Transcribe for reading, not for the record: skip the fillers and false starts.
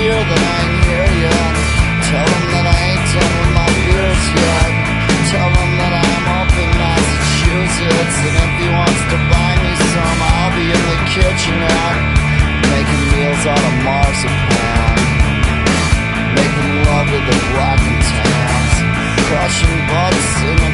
here that I ain't here yet. Tell them that I ain't done with my beers yet. Tell them that I'm up in Massachusetts, and if he wants to buy me some, I'll be in the kitchenette, making meals out of marzipan, making love to the black and tans, crushing butts in